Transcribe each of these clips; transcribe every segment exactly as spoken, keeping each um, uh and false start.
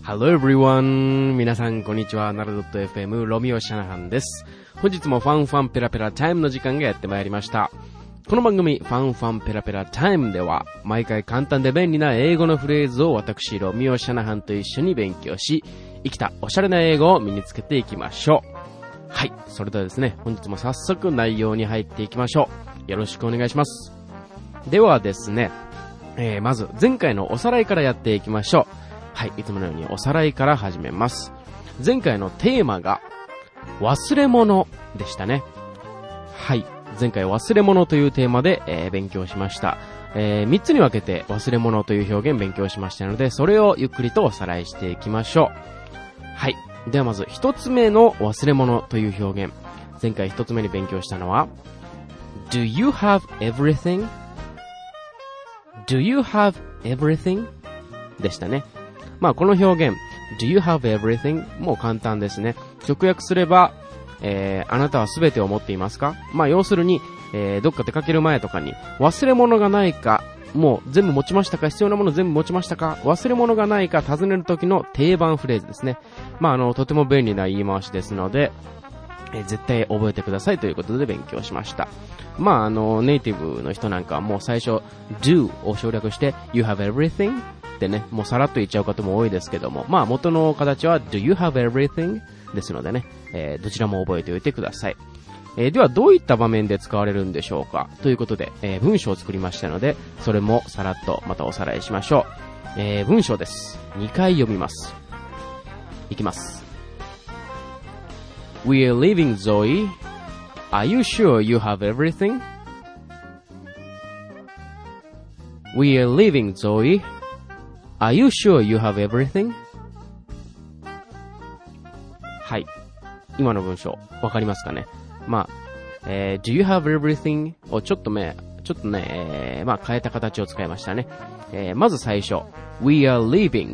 Hello everyone! 皆さんこんにちは。ナルドット エフエム ロミオシャナハンです。本日もファンファンペラペラタイムの時間がやってまいりました。この番組ファンファンペラペラタイムでは毎回簡単で便利な英語のフレーズを私ロミオシャナハンと一緒に勉強し、生きたおしゃれな英語を身につけていきましょう。はい、それではですね、本日も早速内容に入っていきましょう。よろしくお願いします。ではですね、えー、まず前回のおさらいからやっていきましょう。はい、いつものようにおさらいから始めます。前回のテーマが忘れ物でしたね。はい、前回忘れ物というテーマで、えー、勉強しました。えー、みっつに分けて忘れ物という表現勉強しましたので、それをゆっくりとおさらいしていきましょう。はい、ではまず一つ目の忘れ物という表現。前回一つ目に勉強したのは Do you have everything? Do you have everything? でしたね。まあこの表現 Do you have everything? もう簡単ですね。直訳すれば、えー、あなたはすべてを持っていますか？まあ要するに、えー、どっか出かける前とかに忘れ物がないか、もう全部持ちましたか、必要なもの全部持ちましたか、忘れ物がないか尋ねる時の定番フレーズですね。まああのとても便利な言い回しですので、えー、絶対覚えてくださいということで勉強しました。まああのネイティブの人なんかはもう最初 do を省略して You have everything ってね、もうさらっと言っちゃう方も多いですけども、まあ元の形は Do you have everything ですのでね、えー、どちらも覚えておいてください。えー、ではどういった場面で使われるんでしょうかということで、えー、文章を作りましたので、それもさらっとまたおさらいしましょう。えー、文章です。にかい読みます。いきます。 We're leaving, Zoe. Are you sure you have everything? We're leaving, Zoe. Are you sure you have everything? はい。今の文章、わかりますかね？まあ、えー、Do you have everything? をちょっとね、ちょっとね、えー、まあ変えた形を使いましたね。えー、まず最初、We are leaving,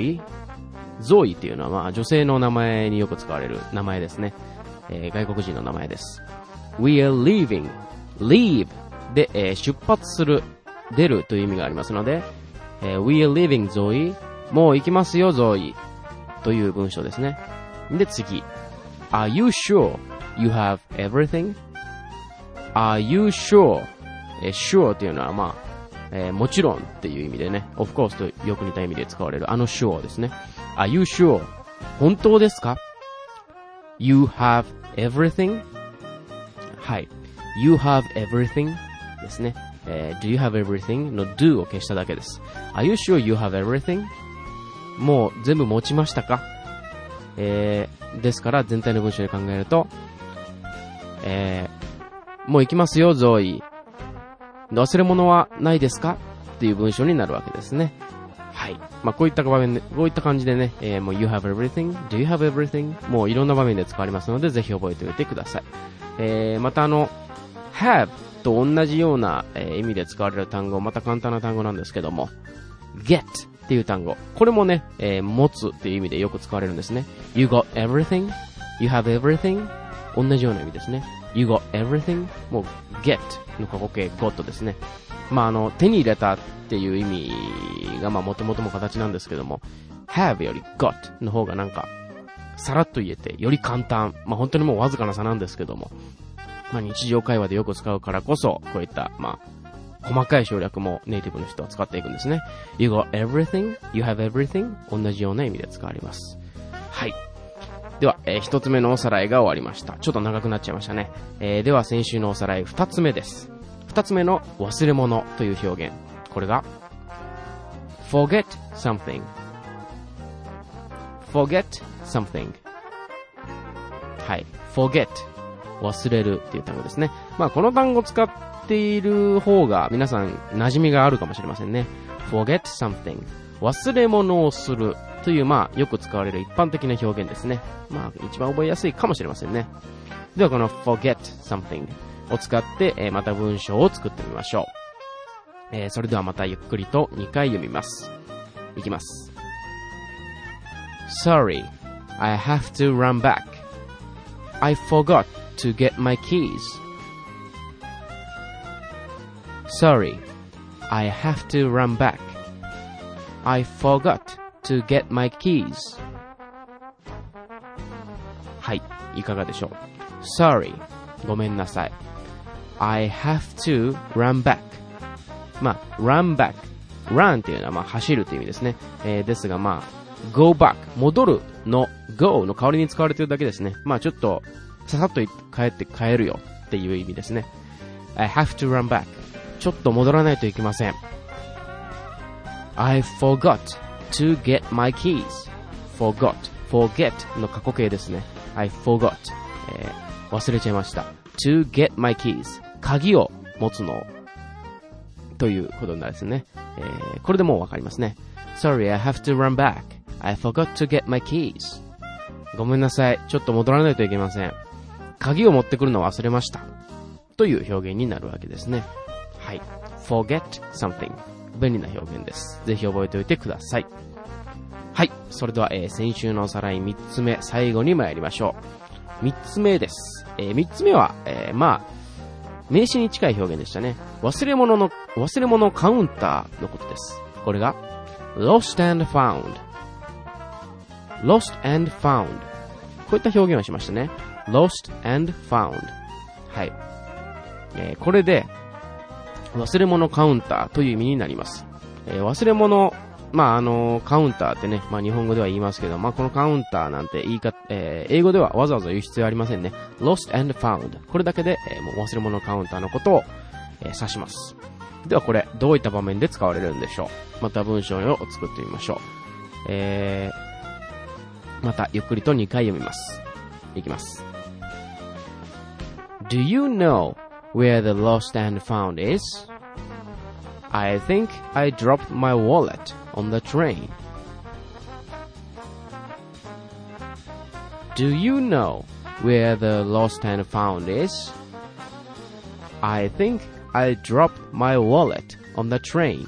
Zoe。Zoe っていうのはまあ女性の名前によく使われる名前ですね。えー、外国人の名前です。We are leaving, leave で、えー、出発する、出るという意味がありますので、えー、We are leaving, Zoe。もう行きますよ、Zoe。という文章ですね。で、次。Are you sure you have everything? Are you sure? えー、sure っていうのはまあ、えー、もちろんっていう意味でね、of course とよく似た意味で使われるあの sure ですね。Are you sure? 本当ですか？ You have everything? はい。You have everything ですね。えー、Do you have everything? の do を消しただけです。Are you sure you have everything? もう全部持ちましたか？えー、ですから全体の文章で考えると、えー、もう行きますよ、ゾイ。忘れ物はないですか？っていう文章になるわけですね。はい。まあ、こういった場面で、こういった感じでね、えー、もう You have everything? Do you have everything? もういろんな場面で使われますので、ぜひ覚えておいてください。えー、またあの、have と同じような、えー、意味で使われる単語、また簡単な単語なんですけども、get っていう単語。これもね、えー、持つっていう意味でよく使われるんですね。You got everything? You have everything? 同じような意味ですね。You got everything? もう get の過去形 got ですね。まああの、手に入れたっていう意味がまあ元々も形なんですけども、have より got の方がなんか、さらっと言えて、より簡単。まあ本当にもうわずかな差なんですけども、まあ日常会話でよく使うからこそ、こういった、まあ、細かい省略もネイティブの人は使っていくんですね。You got everything? You have everything? 同じような意味で使われます。はい。では、えー、一つ目のおさらいが終わりました。ちょっと長くなっちゃいましたね。えー、では先週のおさらい二つ目です。二つ目の忘れ物という表現。これが forget something forget something はい。forget 忘れるっていう単語ですね。まあこの単語使っている方が皆さん馴染みがあるかもしれませんね。forget something 忘れ物をするというまあよく使われる一般的な表現ですね。まあ一番覚えやすいかもしれませんね。ではこの forget something を使って、えー、また文章を作ってみましょう。えー、それではまたゆっくりとにかい読みます。いきます。Sorry, I have to run back. I forgot to get my keys. Sorry, I have to run back. I forgot to get my keys. はい、いかがでしょう。Sorry、ごめんなさい。I have to run back。まあ、run back。run っていうのはまあ走るという意味ですね。えー、ですがまあ、go back、戻るの go の代わりに使われているだけですね。まあちょっと、ささっと帰って帰るよっていう意味ですね。I have to run back。ちょっと戻らないといけません。I forgot to get my keys. forgot, forget の過去形ですね。I forgot、えー、忘れちゃいました。to get my keys。鍵を持つのということになるんですね。えー、これでもうわかりますね。Sorry, I have to run back. I forgot to get my keys. ごめんなさい。ちょっと戻らないといけません。鍵を持ってくるのを忘れました。という表現になるわけですね。はい。forget something。便利な表現です。ぜひ覚えておいてください。はい。それでは、えー、先週のおさらいみっつめ、最後に参りましょう。みっつめです。えー、みっつめは、えー、まあ、名詞に近い表現でしたね。忘れ物の、忘れ物カウンターのことです。これが、lost and found。lost and found。こういった表現をしましたね。lost and found。はい。えー、これで、忘れ物カウンターという意味になります。えー、忘れ物、まあ、あのー、カウンターってね、まあ、日本語では言いますけど、まあ、このカウンターなんて言い方、えー、英語ではわざわざ言う必要ありませんね。lost and found。これだけで、えー、もう忘れ物カウンターのことを、えー、指します。ではこれ、どういった場面で使われるんでしょう。また文章を作ってみましょう。えー、またゆっくりとにかい読みます。いきます。Do you know where the lost and found is? I think I dropped my wallet on the train. Do you know where the lost and found is? I think I dropped my wallet on the train.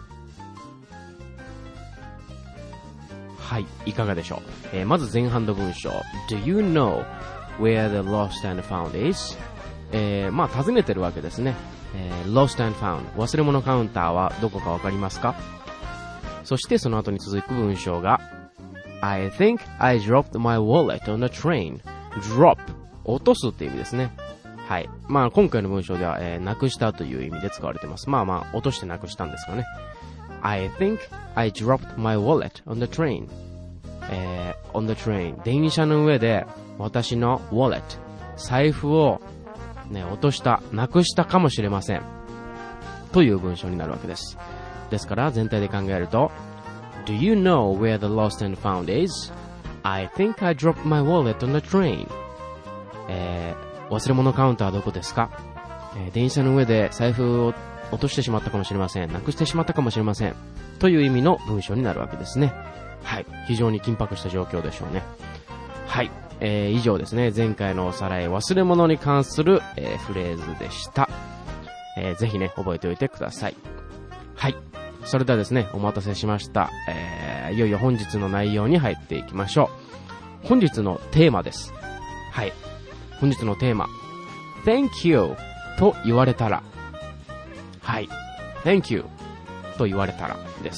はい、いかがでしょう。えー、まず前半の文章。Do you know where the lost and found is?えー、まあ、尋ねてるわけですね。えー、lost and found。忘れ物カウンターはどこかわかりますか？そしてその後に続く文章が I think I dropped my wallet on the train. drop。落とすっていう意味ですね。はい。まあ、今回の文章では、えー、なくしたという意味で使われています。まあまあ、落としてなくしたんですかね。I think I dropped my wallet on the train. えー、on the train。電車の上で私の wallet。財布をね、落とした、なくしたかもしれません。という文章になるわけです。ですから全体で考えると Do you know where the lost and found is? I think I dropped my wallet on the train. えー、忘れ物カウンターはどこですか？えー、電車の上で財布を落としてしまったかもしれません。なくしてしまったかもしれません。という意味の文章になるわけですね。はい。非常に緊迫した状況でしょうね。はい。えー、以上ですね。前回のおさらい、忘れ物に関する、えー、フレーズでした。えー、ぜひね、覚えておいてください。はい。それではですね、お待たせしました。えー、いよいよ本日の内容に入っていきましょう。本日のテーマです。はい。本日のテーマ。Thank you と言われたら。はい。Thank you と言われたらです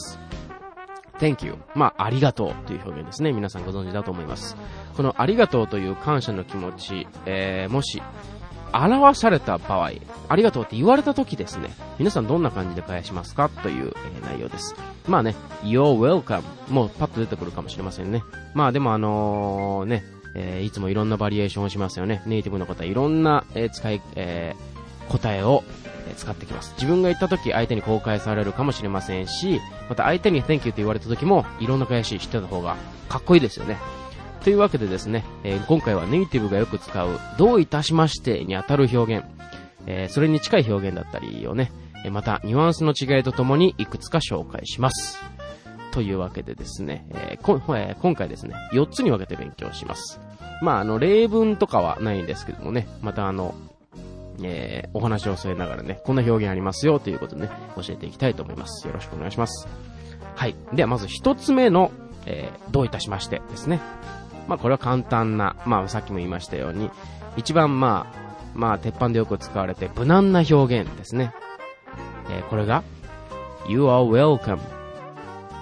。Thank you。まあ、ありがとうという表現ですね。皆さんご存知だと思います。このありがとうという感謝の気持ち、えー、もし、表された場合、ありがとうって言われた時ですね。皆さんどんな感じで返しますかという、えー、内容です。まあね、You're welcome。もうパッと出てくるかもしれませんね。まあでもあのー、ね、えー、いつもいろんなバリエーションをしますよね。ネイティブの方いろんな、えー、使い、えー、答えを使ってきます。自分が言った時相手にこう返されるかもしれませんし、また相手に Thank you と言われた時もいろんな返し知ってた方がかっこいいですよね。というわけでですね、えー、今回はネイティブがよく使うどういたしましてにあたる表現、えー、それに近い表現だったりをね、またニュアンスの違いとともにいくつか紹介します。というわけでですね、えーこえー、今回ですね、よっつに分けて勉強します。まあ、あの、例文とかはないんですけどもね、またあの、えー、お話を添えながらね、こんな表現ありますよということでね、教えていきたいと思います。よろしくお願いします。はい。ではまず一つ目の、えー、どういたしましてですね。まあこれは簡単な、まあさっきも言いましたように、一番まあ、まあ鉄板でよく使われて無難な表現ですね。えー、これが You are welcome。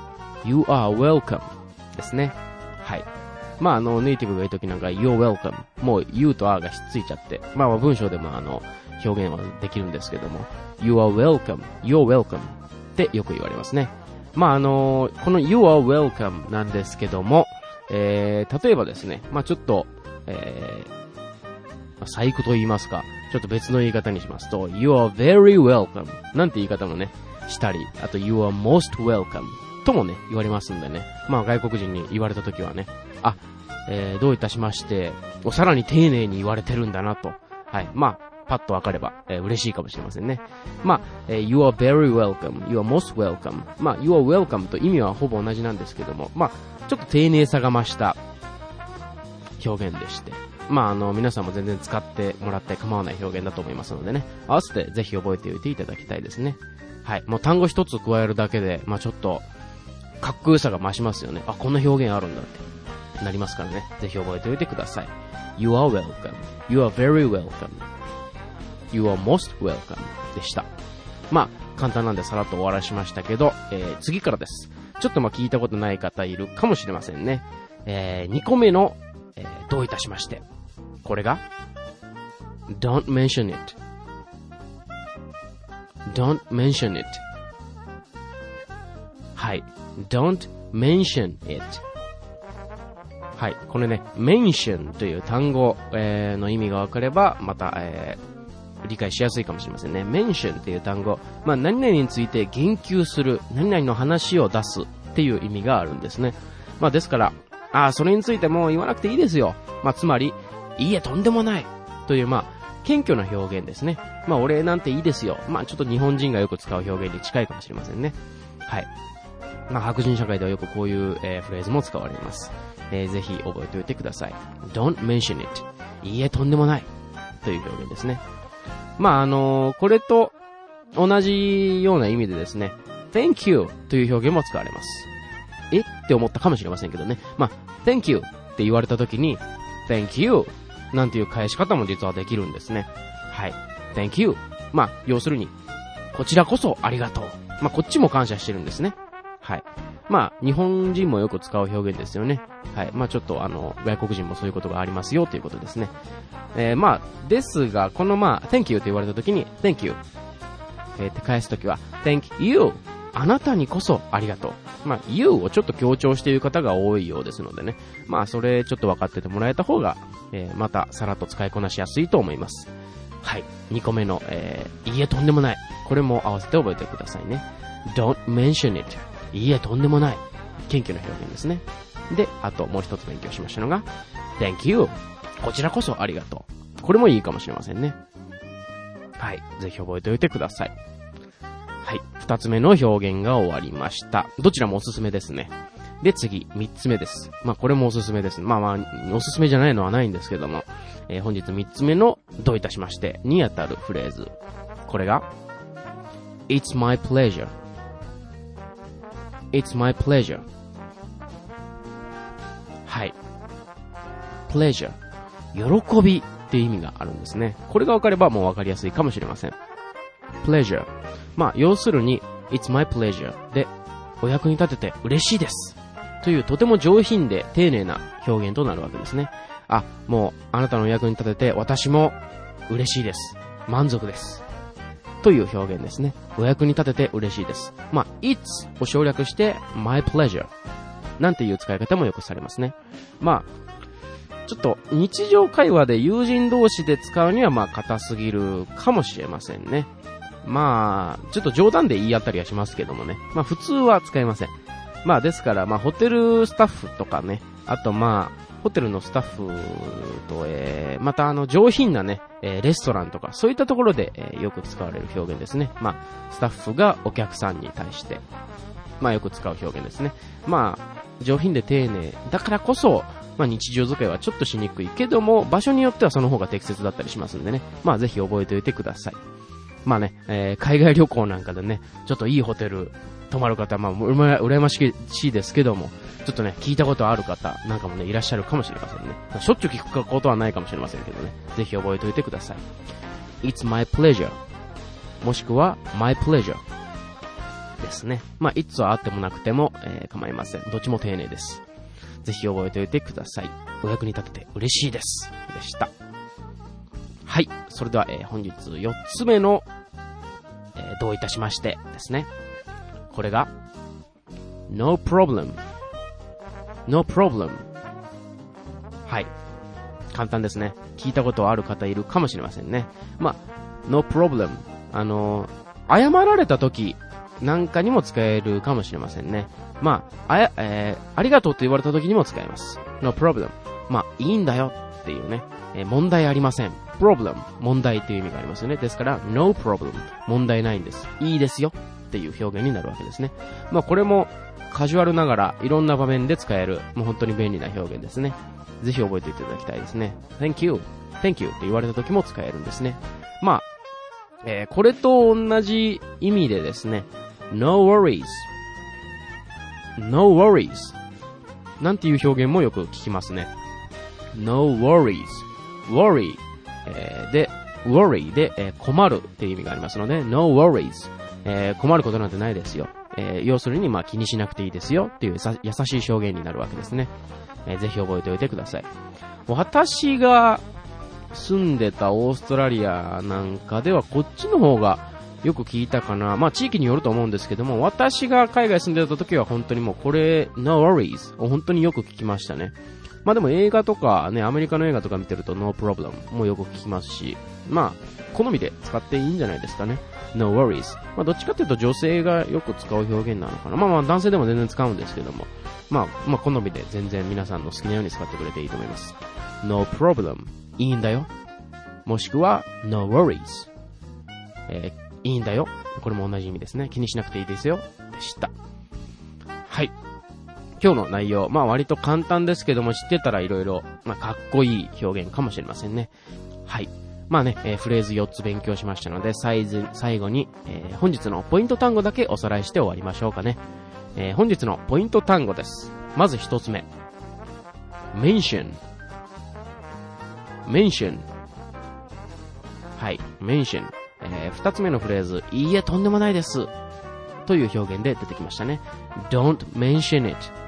You are welcome ですね。はい。まあ、あの、ネイティブが言うときなんか You're welcome。もう You と are がひっついちゃって、まあ、文章でもあの、表現はできるんですけども、You are welcome。You're welcome ってよく言われますね。まあ、あの、この You are welcome なんですけども、えー、例えばですね、まあ、ちょっと、えー、細工と言いますか、ちょっと別の言い方にしますと、You are very welcome なんて言い方もね、したり、あと You are most welcome ともね、言われますんでね。まあ外国人に言われたときはね、あ、えー、どういたしまして、さらに丁寧に言われてるんだなと。はい。まあ、パッとわかれば、えー、嬉しいかもしれませんね。まあ、えー、You are very welcome, You are most welcome。まあ、You are welcome と意味はほぼ同じなんですけども、まあ、ちょっと丁寧さが増した表現でして。まあ、あの、皆さんも全然使ってもらって構わない表現だと思いますのでね。合わせてぜひ覚えておいていただきたいですね。はい。もう単語一つ加えるだけで、まあちょっと、かっこよさが増しますよね。あ、こんな表現あるんだってなりますからね。ぜひ覚えておいてください。You are welcome. You are very welcome. You are most welcome でした。まあ、簡単なんでさらっと終わらしましたけど、えー、次からです。ちょっとまあ聞いたことない方いるかもしれませんね。えー、にこめの、えー、どういたしまして。これが、Don't mention it.Don't mention it. はい。Don't mention it. はい。これね、mention という単語、えー、の意味がわかれば、また、えー、理解しやすいかもしれませんね。mention という単語。まあ、何々について言及する、何々の話を出すっていう意味があるんですね。まあ、ですから、ああ、それについてもう言わなくていいですよ。まあ、つまり、いいえ、とんでもない。という、まあ、謙虚な表現ですね。まあ、お礼なんていいですよ。まあ、ちょっと日本人がよく使う表現に近いかもしれませんね。はい。まあ、白人社会ではよくこういう、えー、フレーズも使われます。えー、ぜひ覚えておいてください。Don't mention it. いいえ、とんでもない。という表現ですね。まあ、あのー、これと同じような意味でですね、Thank you という表現も使われます。えって思ったかもしれませんけどね。まあ、Thank you って言われたときに、Thank youなんていう返し方も実はできるんですね。はい。Thank you。まあ、要するに、こちらこそありがとう。まあ、こっちも感謝してるんですね。はい。まあ、日本人もよく使う表現ですよね。はい。まあ、ちょっとあの、外国人もそういうことがありますよということですね。えー、まあ、ですが、このまあ、Thank you と言われたときに、Thank you。えー、って返すときは、Thank you。あなたにこそありがとう。まあ、you をちょっと強調している方が多いようですのでね。まあ、それちょっと分かっててもらえた方が、えー、またさらっと使いこなしやすいと思います。はい。にこめの、えー、いいえとんでもない。これも合わせて覚えてくださいね。Don't mention it. いいえとんでもない。謙虚な表現ですね。で、あともう一つ勉強しましたのが、Thank you. こちらこそありがとう。これもいいかもしれませんね。はい。ぜひ覚えておいてください。はい。二つ目の表現が終わりました。どちらもおすすめですね。で、次、三つ目です。まあ、これもおすすめです。まあまあ、おすすめじゃないのはないんですけども、えー、本日三つ目のどういたしましてにあたるフレーズ。これが、It's my pleasure. It's my pleasure. はい。pleasure。喜びっていう意味があるんですね。これが分かればもう分かりやすいかもしれません。pleasure。まあ、要するに、It's my pleasure で、お役に立てて嬉しいです。というとても上品で丁寧な表現となるわけですね。あ、もう、あなたのお役に立てて私も嬉しいです。満足です。という表現ですね。お役に立てて嬉しいです。まあ、It's を省略して、my pleasure なんていう使い方もよくされますね。まあ、ちょっと日常会話で友人同士で使うにはまあ硬すぎるかもしれませんね。まあ、ちょっと冗談で言い合ったりはしますけどもね。まあ普通は使えません。まあですから、まあホテルスタッフとかね、あとまあ、ホテルのスタッフと、えー、またあの上品なね、えー、レストランとか、そういったところで、えー、よく使われる表現ですね。まあ、スタッフがお客さんに対して、まあよく使う表現ですね。まあ、上品で丁寧だからこそ、まあ日常使いはちょっとしにくいけども、場所によってはその方が適切だったりしますんでね。まあぜひ覚えておいてください。まあね、えー、海外旅行なんかでね、ちょっといいホテル泊まる方、まあ、うら羨ましいですけども、ちょっとね、聞いたことある方なんかもね、いらっしゃるかもしれませんね。しょっちゅう聞くことはないかもしれませんけどね。ぜひ覚えておいてください。It's my pleasure もしくは my pleasure ですね。まあ、いつはあってもなくても、えー、構いません。どっちも丁寧です。ぜひ覚えておいてください。お役に立てて嬉しいです。でした。はい。それでは、えー、本日よっつめの、えー、どういたしましてですね。これが、no problem。no problem。はい。簡単ですね。聞いたことある方いるかもしれませんね。まあ、no problem。あのー、謝られた時なんかにも使えるかもしれませんね。まあ、あや、えー、ありがとうと言われた時にも使えます。no problem。まあ、いいんだよっていうね。えー、問題ありません。problem。問題という意味がありますよね。ですから、no problem。問題ないんです。いいですよっていう表現になるわけですね。まあ、これもカジュアルながらいろんな場面で使える、もう本当に便利な表現ですね。ぜひ覚えていただきたいですね。Thank you。Thank you って言われた時も使えるんですね。まあ、えー、これと同じ意味でですね、No worries。No worries。なんていう表現もよく聞きますね。No worries。worry、えー、で、worry で、えー、困るっていう意味がありますので、No worries。えー、困ることなんてないですよ。えー、要するに、まあ気にしなくていいですよっていう優しい表現になるわけですね。えー、ぜひ覚えておいてください。私が住んでたオーストラリアなんかではこっちの方がよく聞いたかな。まあ地域によると思うんですけども、私が海外住んでた時は本当にもうこれ No worries を本当によく聞きましたね。まあでも映画とかね、アメリカの映画とか見てると No problem もよく聞きますし、まあ好みで使っていいんじゃないですかね。No worries。まあどっちかというと女性がよく使う表現なのかな。まあまあ男性でも全然使うんですけども、まあまあ好みで全然皆さんの好きなように使ってくれていいと思います。No problem。いいんだよ。もしくは No worries。えー、いいんだよ。これも同じ意味ですね。気にしなくていいですよ。でした。はい。今日の内容、まあ割と簡単ですけども知ってたらいろいろ、まあかっこいい表現かもしれませんね。はい。まあね、えー、フレーズよっつ勉強しましたので、最後に、えー、本日のポイント単語だけおさらいして終わりましょうかね。えー、本日のポイント単語です。まず一つ目。mention。mention。はい、mention。えー、二つ目のフレーズ、いいえ、とんでもないです。という表現で出てきましたね。don't mention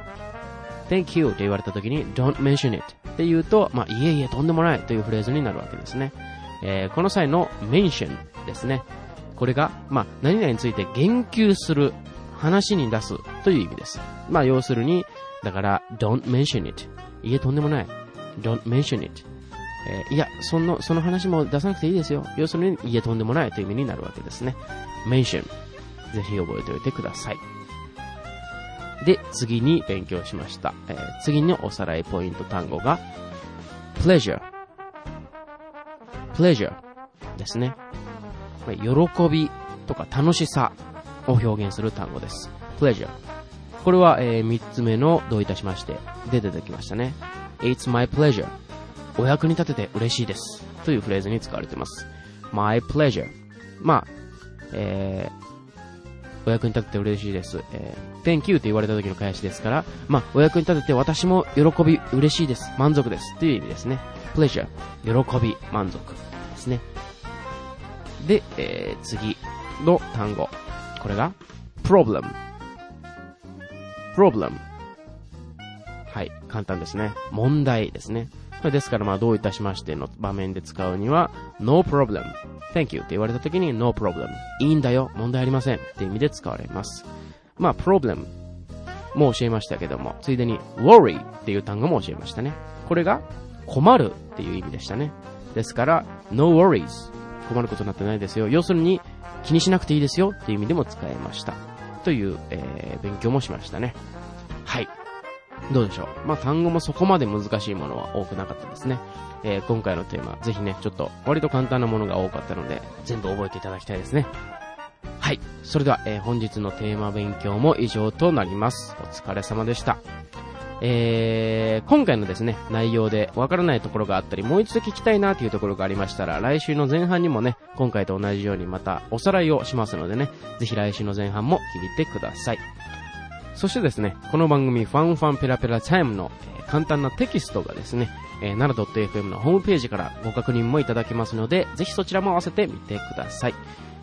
it。thank you と言われた時に don't mention it って言うと、まあ、いえいえ、とんでもないというフレーズになるわけですね。えー、この際の mention ですね。これが、まあ、何々について言及する、話に出すという意味です。まあ、要するに、だから、don't mention it。いえ、とんでもない。don't mention it。えー、いや、その、その話も出さなくていいですよ。要するに、いえ、とんでもないという意味になるわけですね。mention。ぜひ覚えておいてください。で、次に勉強しました。えー、次のおさらいポイント単語が、pleasure。pleasure ですね。喜びとか楽しさを表現する単語です。pleasure。これは、えー、三つ目のどういたしましてで出てきましたね。It's my pleasure。お役に立てて嬉しいです。というフレーズに使われています。my pleasure。まあ、えー、お役に立てて嬉しいです。えー、thank you と言われた時の返しですから、まあ、お役に立てて私も喜び嬉しいです。満足です。という意味ですね。pleasure。喜び、満足ですね。で、えー、次の単語。これが、problem。problem。はい、簡単ですね。問題ですね。ですから、まあ、どういたしましての場面で使うには、no problem。thank you って言われたときに、no problem。いいんだよ。問題ありません。っていう意味で使われます。まあ、problem も教えましたけども、ついでに worry っていう単語も教えましたね。これが、困るっていう意味でしたね。ですから、no worries。困ることになってないですよ。要するに、気にしなくていいですよっていう意味でも使えました。という、えー、勉強もしましたね。はい。どうでしょう。まあ、単語もそこまで難しいものは多くなかったですね。えー、今回のテーマ、ぜひね、ちょっと割と簡単なものが多かったので、全部覚えていただきたいですね。はい。それでは、えー、本日のテーマ勉強も以上となります。お疲れ様でした。えー、今回のですね、内容でわからないところがあったり、もう一度聞きたいなというところがありましたら、来週の前半にもね、今回と同じようにまたおさらいをしますのでね、ぜひ来週の前半も聞いてください。そしてですね、この番組ファンファンペラペラタイムの、えー、簡単なテキストがですね、えー、ナナ .エフエム のホームページからご確認もいただけますので、ぜひそちらも合わせてみてください。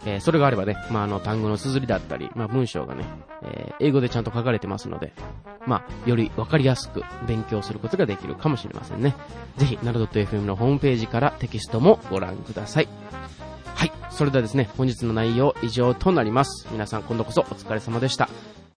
えー、それがあればね、まあ、あの、単語の綴りだったり、まあ、文章がね、えー、英語でちゃんと書かれてますので、まあ、よりわかりやすく勉強することができるかもしれませんね。ぜひ、なる .fm のホームページからテキストもご覧ください。はい。それではですね、本日の内容以上となります。皆さん今度こそお疲れ様でした。